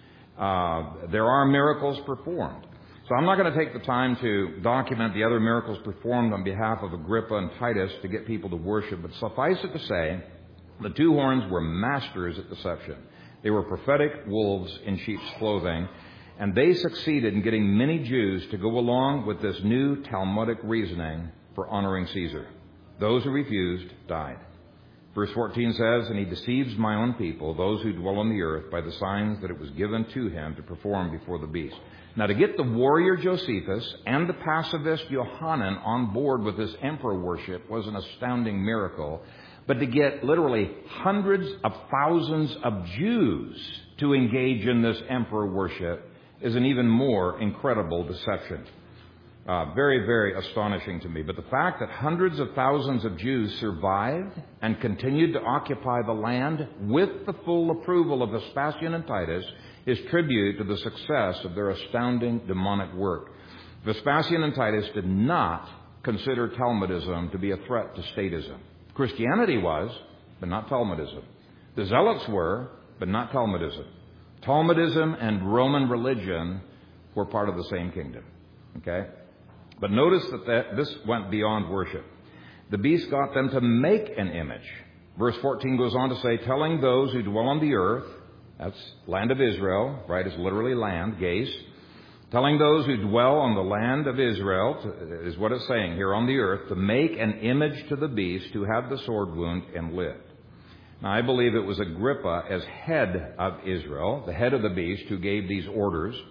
S1: there are miracles performed. So I'm not going to take the time to document the other miracles performed on behalf of Agrippa and Titus to get people to worship, but suffice it to say, the two horns were masters at deception. They were prophetic wolves in sheep's clothing, and they succeeded in getting many Jews to go along with this new Talmudic reasoning for honoring Caesar. Those who refused died. Verse 14 says, "And he deceives my own people, those who dwell on the earth, by the signs that it was given to him to perform before the beast." Now, to get the warrior Josephus and the pacifist Yohanan on board with this emperor worship was an astounding miracle. But to get literally hundreds of thousands of Jews to engage in this emperor worship is an even more incredible deception. Very, very astonishing to me. But the fact that hundreds of thousands of Jews survived and continued to occupy the land with the full approval of Vespasian and Titus is tribute to the success of their astounding demonic work. Vespasian and Titus did not consider Talmudism to be a threat to statism. Christianity was, but not Talmudism. The Zealots were, but not Talmudism. Talmudism and Roman religion were part of the same kingdom. Okay? But notice that this went beyond worship. The beast got them to make an image. Verse 14 goes on to say, telling those who dwell on the earth, that's land of Israel, right? It's literally land, Gais. Telling those who dwell on the land of Israel, is what it's saying here on the earth, to make an image to the beast who had the sword wound and lived. Now, I believe it was Agrippa as head of Israel, the head of the beast, who gave these orders.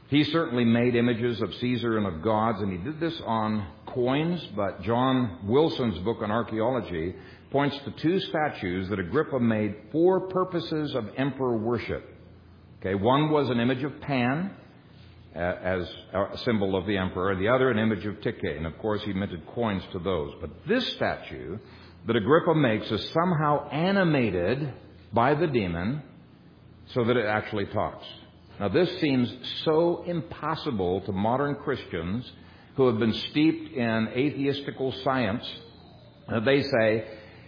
S1: He certainly made images of Caesar and of gods, and he did this on coins, but John Wilson's book on archaeology points to two statues that Agrippa made for purposes of emperor worship. Okay, one was an image of Pan as a symbol of the emperor, and the other an image of Tyche, and of course he minted coins to those. But this statue that Agrippa makes is somehow animated by the demon so that it actually talks. Now, this seems so impossible to modern Christians who have been steeped in atheistical science that they say,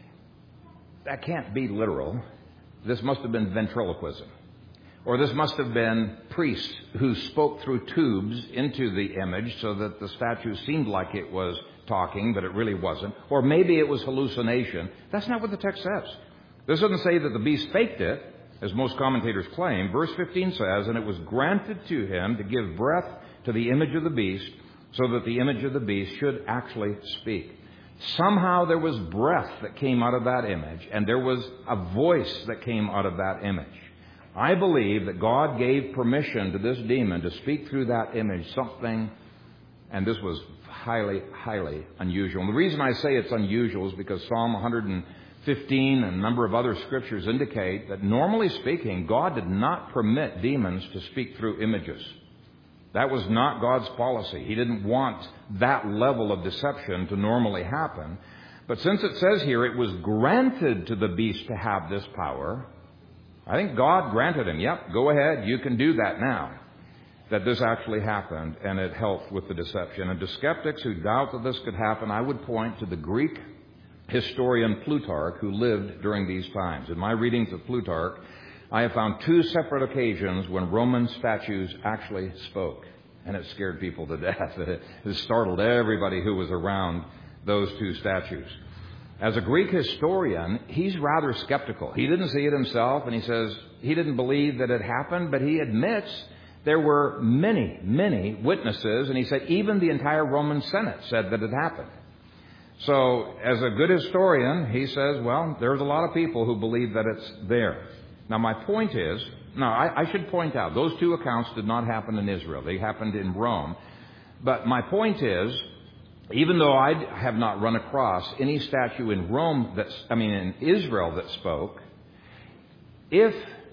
S1: that can't be literal. This must have been ventriloquism. Or this must have been priests who spoke through tubes into the image so that the statue seemed like it was talking, but it really wasn't. Or maybe it was hallucination. That's not what the text says. This doesn't say that the beast faked it, as most commentators claim. Verse 15 says, and it was granted to him to give breath to the image of the beast, so that the image of the beast should actually speak. Somehow there was breath that came out of that image, and there was a voice that came out of that image. I believe that God gave permission to this demon to speak through that image something, and this was highly, highly unusual. And the reason I say it's unusual is because Psalm 115 and a number of other scriptures indicate that normally speaking, God did not permit demons to speak through images. That was not God's policy. He didn't want that level of deception to normally happen. But since it says here it was granted to the beast to have this power, I think God granted him, yep, go ahead, you can do that now. That this actually happened, and it helped with the deception. And to skeptics who doubt that this could happen, I would point to the Greek historian Plutarch, who lived during these times. In my readings of Plutarch, I have found two separate occasions when Roman statues actually spoke. And it scared people to death. It startled everybody who was around those two statues. As a Greek historian, he's rather skeptical. He didn't see it himself, and he says he didn't believe that it happened, but he admits there were many, many witnesses, and he said even the entire Roman Senate said that it happened. So, as a good historian, he says, well, there's a lot of people who believe that it's there. Now, my point is, I should point out, those two accounts did not happen in Israel. They happened in Rome. But my point is, even though I have not run across any statue in in Israel that spoke, if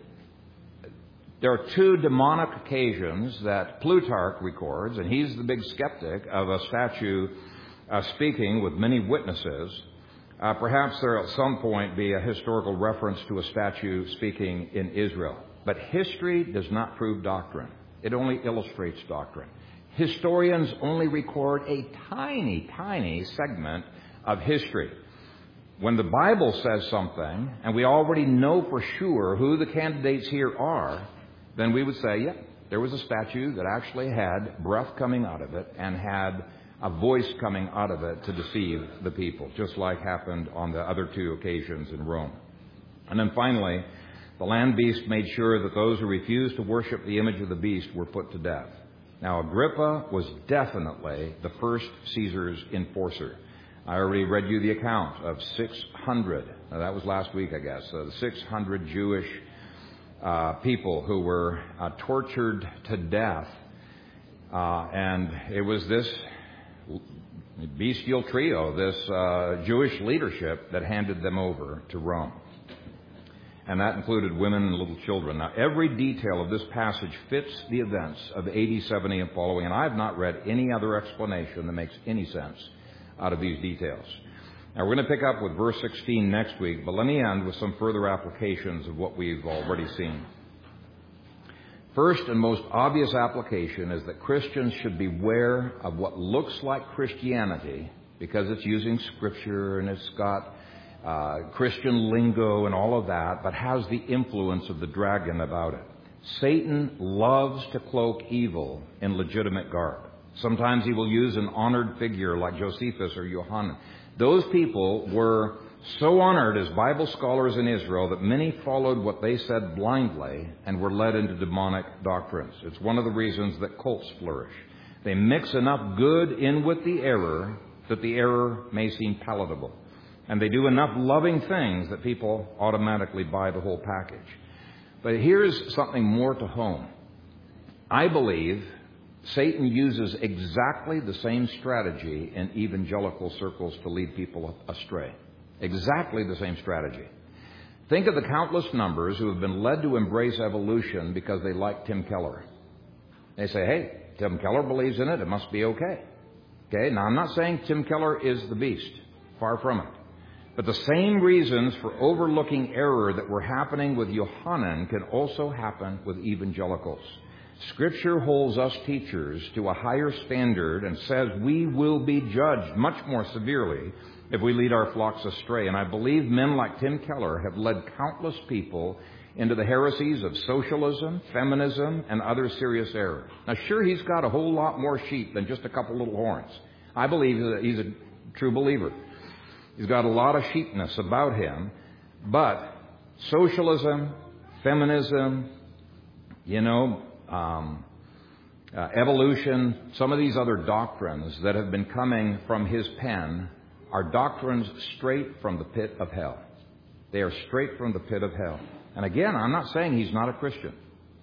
S1: there are two demonic occasions that Plutarch records, and he's the big skeptic of a statue speaking with many witnesses, perhaps there will at some point be a historical reference to a statue speaking in Israel. But history does not prove doctrine. It only illustrates doctrine. Historians only record a tiny, tiny segment of history. When the Bible says something, and we already know for sure who the candidates here are, then we would say, yeah, there was a statue that actually had breath coming out of it and had a voice coming out of it to deceive the people, just like happened on the other two occasions in Rome. And then finally, the land beast made sure that those who refused to worship the image of the beast were put to death. Now, Agrippa was definitely the first Caesar's enforcer. I already read you the account of 600, that was last week, I guess, 600 Jewish people who were tortured to death. And it was this bestial trio, this Jewish leadership, that handed them over to Rome. And that included women and little children. Now, every detail of this passage fits the events of AD 70 and following, and I have not read any other explanation that makes any sense out of these details. Now, we're going to pick up with verse 16 next week, but let me end with some further applications of what we've already seen. First and most obvious application is that Christians should beware of what looks like Christianity, because it's using Scripture and it's got Christian lingo and all of that, but has the influence of the dragon about it. Satan loves to cloak evil in legitimate garb. Sometimes he will use an honored figure like Josephus or Johanan. Those people were so honored as Bible scholars in Israel that many followed what they said blindly and were led into demonic doctrines. It's one of the reasons that cults flourish. They mix enough good in with the error that the error may seem palatable. And they do enough loving things that people automatically buy the whole package. But here's something more to home. I believe Satan uses exactly the same strategy in evangelical circles to lead people astray. Exactly the same strategy. Think of the countless numbers who have been led to embrace evolution because they like Tim Keller. They say, hey, Tim Keller believes in it, it must be okay. Okay, now I'm not saying Tim Keller is the beast. Far from it. But the same reasons for overlooking error that were happening with Yohanan can also happen with evangelicals. Scripture holds us teachers to a higher standard and says we will be judged much more severely if we lead our flocks astray. And I believe men like Tim Keller have led countless people into the heresies of socialism, feminism, and other serious error. Now, sure, he's got a whole lot more sheep than just a couple little horns. I believe that he's a true believer. He's got a lot of sheepness about him. But socialism, feminism, evolution, some of these other doctrines that have been coming from his pen are doctrines straight from the pit of hell. They are straight from the pit of hell. And again, I'm not saying he's not a Christian.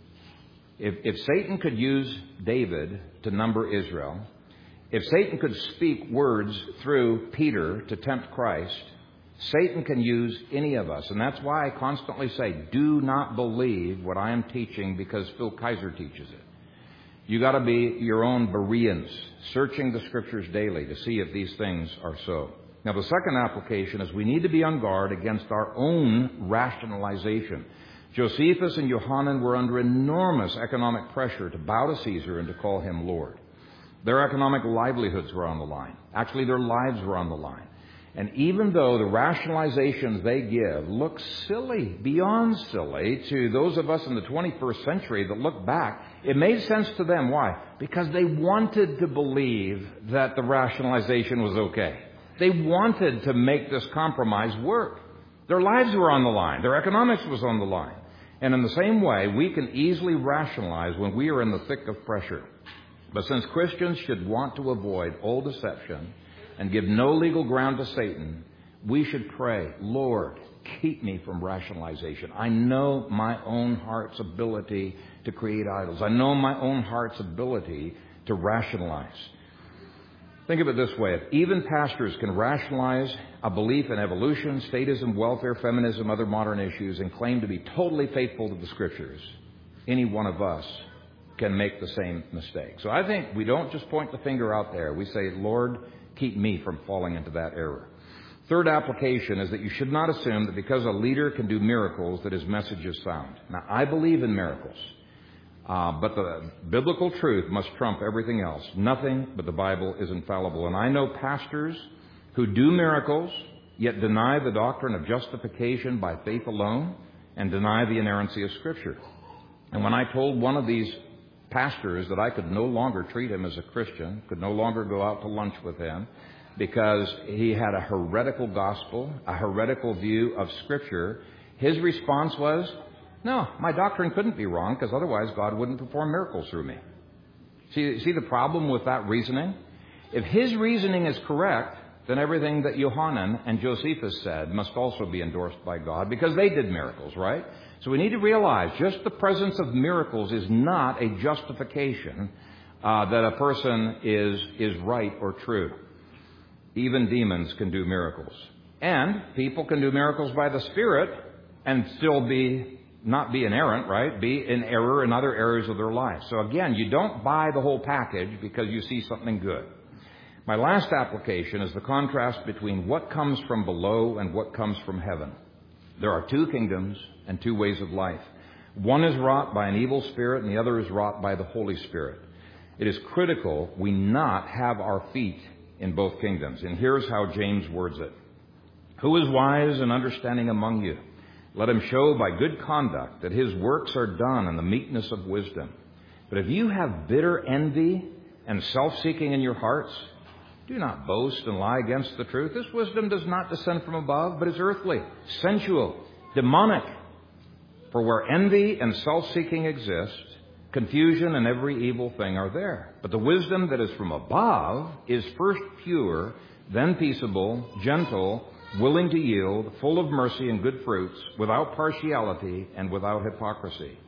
S1: If Satan could use David to number Israel, if Satan could speak words through Peter to tempt Christ, Satan can use any of us. And that's why I constantly say, do not believe what I am teaching because Phil Kaiser teaches it. You got to be your own Bereans, searching the Scriptures daily to see if these things are so. Now, the second application is we need to be on guard against our own rationalization. Josephus and Yohanan were under enormous economic pressure to bow to Caesar and to call him Lord. Their economic livelihoods were on the line. Actually, their lives were on the line. And even though the rationalizations they give look silly, beyond silly, to those of us in the 21st century that look back, it made sense to them. Why? Because they wanted to believe that the rationalization was okay. They wanted to make this compromise work. Their lives were on the line. Their economics was on the line. And in the same way, we can easily rationalize when we are in the thick of pressure. But since Christians should want to avoid all deception and give no legal ground to Satan, we should pray, Lord, keep me from rationalization. I know my own heart's ability to create idols. I know my own heart's ability to rationalize. Think of it this way. If even pastors can rationalize a belief in evolution, statism, welfare, feminism, other modern issues, and claim to be totally faithful to the Scriptures, any one of us can make the same mistake. So I think we don't just point the finger out there. We say, Lord, keep me from falling into that error. Third application is that you should not assume that because a leader can do miracles that his message is sound. Now, I believe in miracles. But the biblical truth must trump everything else. Nothing but the Bible is infallible. And I know pastors who do miracles, yet deny the doctrine of justification by faith alone and deny the inerrancy of Scripture. And when I told one of these pastors that I could no longer treat him as a Christian, could no longer go out to lunch with him because he had a heretical gospel, a heretical view of Scripture, his response was, no, my doctrine couldn't be wrong because otherwise God wouldn't perform miracles through me. See the problem with that reasoning? If his reasoning is correct, then everything that Yohanan and Josephus said must also be endorsed by God because they did miracles, right? So we need to realize just the presence of miracles is not a justification that a person is right or true. Even demons can do miracles. And people can do miracles by the Spirit and still not be inerrant, right? Be in error in other areas of their life. So again, you don't buy the whole package because you see something good. My last application is the contrast between what comes from below and what comes from heaven. There are two kingdoms and two ways of life. One is wrought by an evil spirit and the other is wrought by the Holy Spirit. It is critical we not have our feet in both kingdoms. And here's how James words it. Who is wise and understanding among you? Let him show by good conduct that his works are done in the meekness of wisdom. But if you have bitter envy and self-seeking in your hearts, do not boast and lie against the truth. This wisdom does not descend from above, but is earthly, sensual, demonic. For where envy and self-seeking exist, confusion and every evil thing are there. But the wisdom that is from above is first pure, then peaceable, gentle, willing to yield, full of mercy and good fruits, without partiality and without hypocrisy.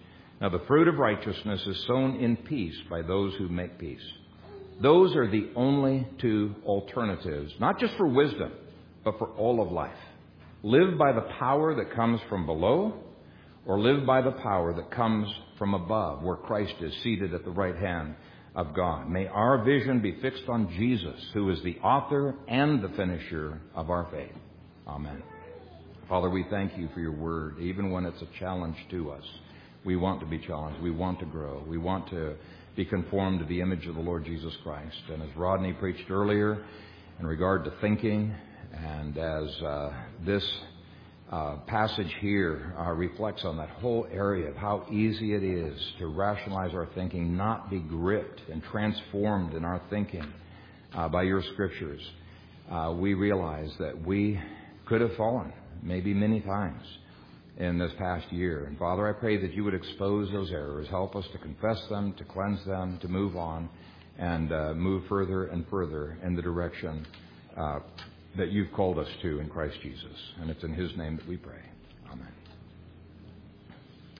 S1: Now the fruit of righteousness is sown in peace by those who make peace. Those are the only two alternatives, not just for wisdom, but for all of life. Live by the power that comes from below, or live by the power that comes from above, where Christ is seated at the right hand of God. May our vision be fixed on Jesus, who is the author and the finisher of our faith. Amen. Father, we thank you for your word, even when it's a challenge to us. We want to be challenged. We want to grow. We want to be conformed to the image of the Lord Jesus Christ. And as Rodney preached earlier in regard to thinking, and as this passage here reflects on that whole area of how easy it is to rationalize our thinking, not be gripped and transformed in our thinking by your scriptures, we realize that we could have fallen maybe many times in this past year. And Father, I pray that you would expose those errors, help us to confess them, to cleanse them, to move on, and move further and further in the direction that you've called us to in Christ Jesus. And it's in his name that we pray. Amen.